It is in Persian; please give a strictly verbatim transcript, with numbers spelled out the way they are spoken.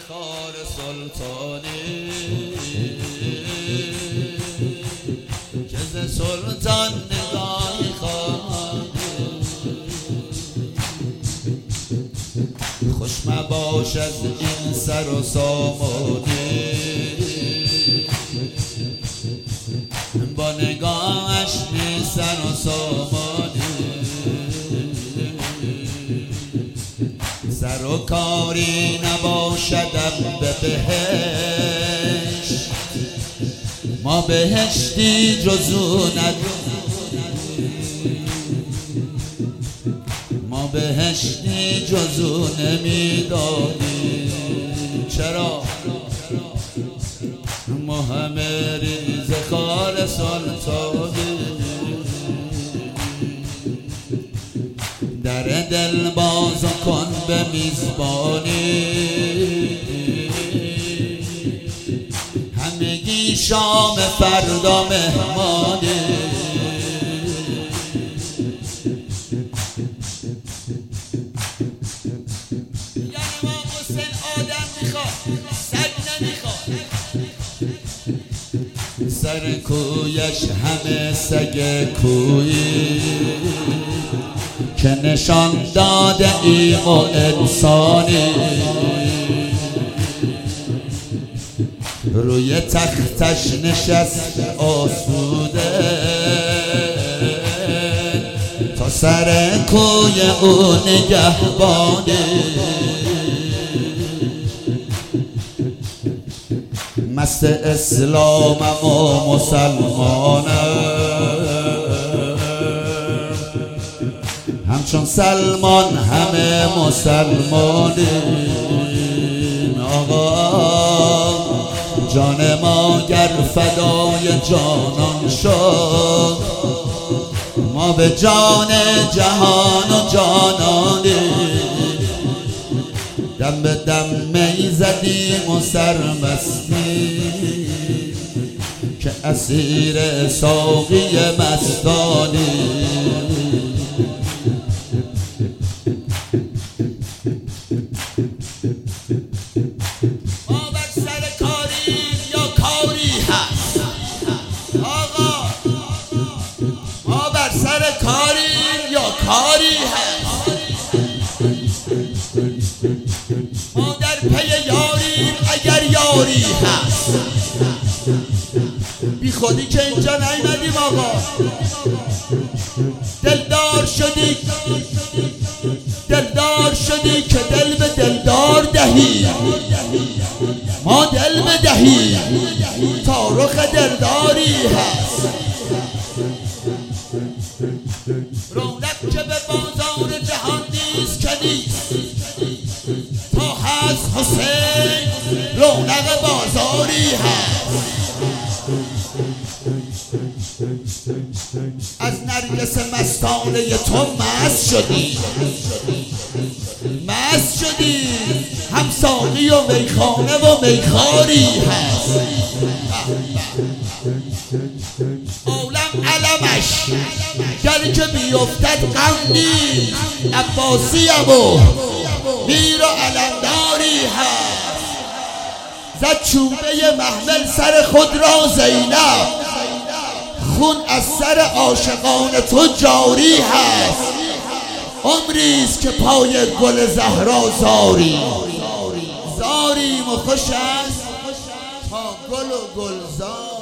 زخار سلطانی که ز سلطان نگاهی خواهد خوش مباش از این سر و سامانی با نگاهش بی سر و سامانی سر و کاری نباشدم به بهشت ما بهشتی جزو نداریم ما بهشتی جزو نمیدانیم چرا ما همه ریز خار سلطانی در دل باز کن به میزبانی همگی شام فردا مهمانی یعنی ما حسین آدم میخواد سگ نمیخواد سر کویش همه سگ کویی که نشان داده ایم و انسانی روی تختش نشست آسوده تا سر کوی او نگهبانی مست اسلامم و مسلمانم همچون سلمان همه مسلمانیم آقا جان ما گر فدای جانان شد ما به جان جهان و جانانیم دم به دم می زدیم و سرمستیم که اسیر ساقی مستانیم ما بر سر کاریم یا کاری هست آقا ما بر سر کاریم یا کاری هست ما در پی یاریم اگر یاری هست بی خودی که اینجا نیومدیم آقا دلدار شدی دلدار شدی که دل به دلدار دهی ما دل بدهی تا رخ دلداری هست رونق که به بازار جهان نیست که نیست تا هست حسین رونق بازاری هست از نرگس مستانه تو مست شدی مست شدی هم ساقی و میخانه و میخاری هست عالم علمش گر که بیفتد غم نیست عباسیم و میر و علمداری هست زد چوبه محمل سر خود را زینب خون از سر عاشقان تو جاری هست عمریست که پای گل زهرا زاری زاریم و خوش است تا گل و گلزار